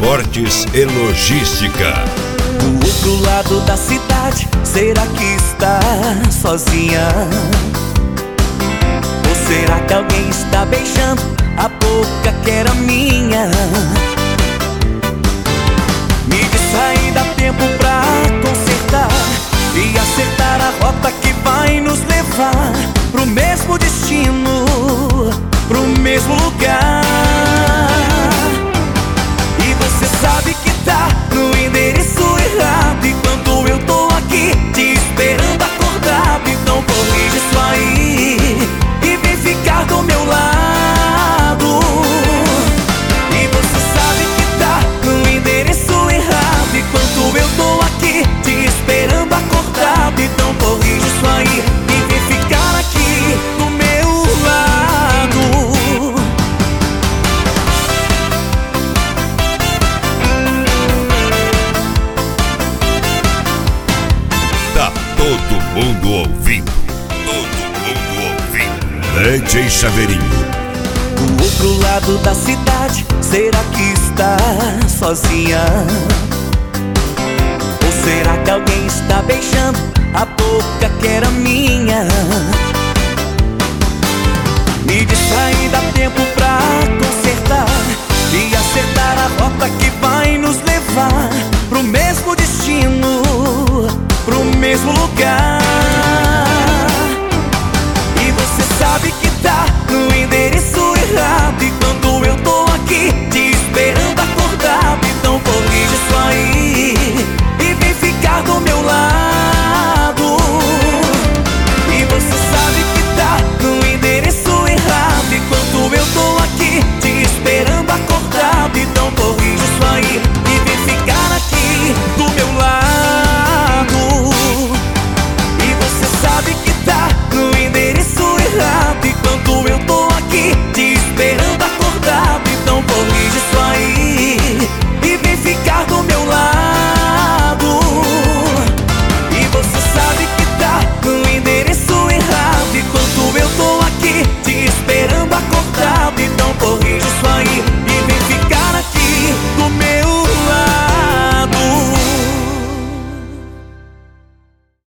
Transportes e Logística. Do outro lado da cidade, será que está sozinha? Ou será que alguém está beijando a boca que era minha? Me diz aí, dá tempo pra consertar e acertar a rota que vai nos levar pro mesmo destino, pro mesmo lugar. E você sabe que tá no endereço errado, enquanto eu tô aqui te esperando acordado. Então corrige isso aí e vem ficar do meu lado. E você sabe que tá no endereço errado, enquanto eu tô aqui te esperando acordado. Então corrige isso aí e vem ficar aqui do meu lado. Tá todo mundo ouvindo. Todo mundo ouvindo. DJ Chaveirinho. Do outro lado da cidade, será que está sozinha? Ou será que alguém está beijando a boca que era minha? Me diz aí, dá tempo pra consertar e acertar a rota que vai nos levar pro mesmo destino, pro mesmo lugar.